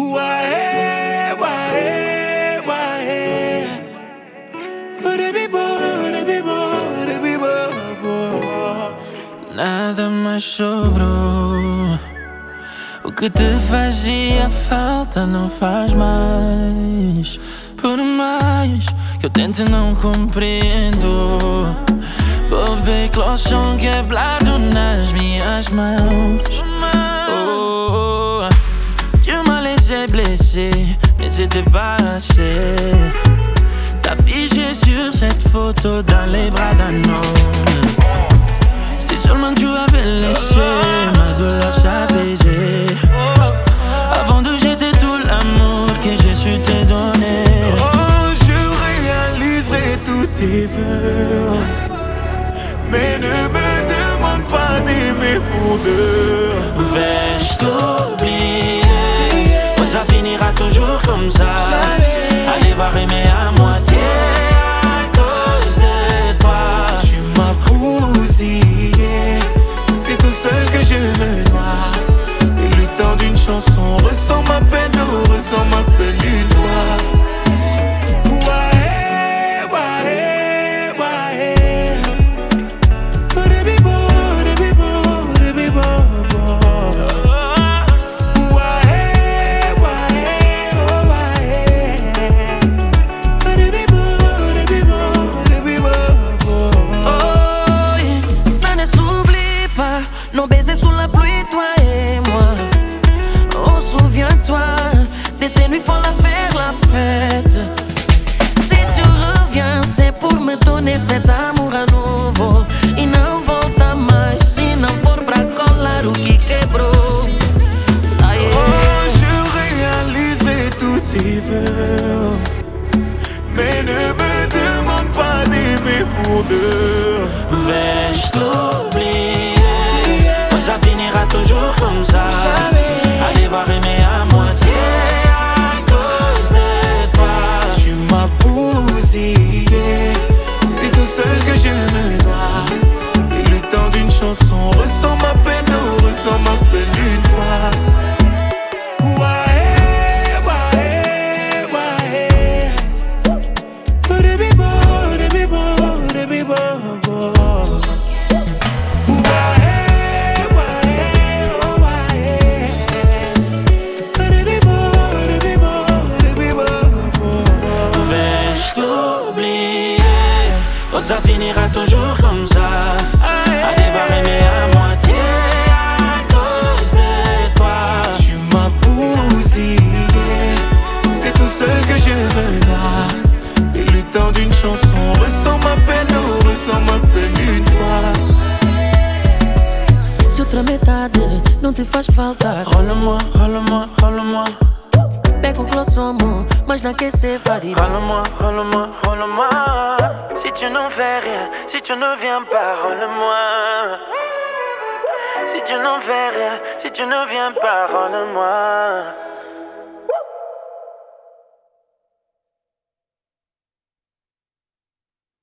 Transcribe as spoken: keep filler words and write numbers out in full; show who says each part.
Speaker 1: Wae, wae, wae.
Speaker 2: Nada mais sobrou. O que te fazia falta não faz mais. Por mais que eu tente, não compreendo. Bobé clochon quebrado nas minhas mãos. Oh, tu m'as laissé blessé, mais c'était pas assez. T'as figé sur cette photo dans les bras d'un homme. Si seulement tu avais laissé ma douleur s'apaiser avant de jeter tout l'amour que j'ai su te donner.
Speaker 1: Oh, je réaliserai tous tes vœux, mais ne me demande pas d'aimer pour deux.
Speaker 2: Vais-je t'oublier? Ou ça finira toujours comme ça? À devoir aimer à moitié à cause de toi.
Speaker 1: Tu m'as bousillé, c'est tout seul que je me noie. Et le temps d'une chanson ressent ma peine, oh, ressent ma peine une fois. Wae, wae, wae. Oh, baby boy, baby boy, baby boy. Wae, wae, oh, wae. Oh, baby boy, baby boy, baby boy.
Speaker 2: Oh, ça ne s'oublie pas, nos baisers sous la pluie, toi et moi. Oh, souviens-toi, de ces nuits folles à faire la fête. Si tu reviens, c'est pour me donner cet amour à nouveau. E não volta mais, se não for pra colar o que quebrou. Ai,
Speaker 1: Oh, je réaliserai tous tes vœux, mais ne me demande pas d'aimer pour deux.
Speaker 2: vais-je t'oublier? Ou ça finira toujours comme ça? À devoir aimer à moitié à cause de toi.
Speaker 1: Tu m'as bousillé, c'est tout seul que je me noie. Et le temps d'une chanson ressent ma peine, oh, ressent ma peine une fois. Wae, wae, wae. Oh, baby boy, baby boy, baby boy. Wae, wae, oh, wae. Oh, baby boy, baby boy, baby boy.
Speaker 2: Vais-je t'oublier? Ou ça finira toujours comme ça? À devoir aimer à moitié à cause de toi.
Speaker 1: Tu m'as bousillé, c'est tout seul que je me noie. Et le temps d'une chanson ressent ma peine, oh, ressent ma peine une fois.
Speaker 2: Se outra metade não te faz falta, rola-moi, rola-moi, rola-moi. Pega o glossomo, mas não quer ser faria. Rola-moi, rola-moi, rola-moi. Si tu n'en fais rien, si tu ne viens pas, rola-moi. Si tu n'en fais rien, si tu ne viens pas, rola-moi.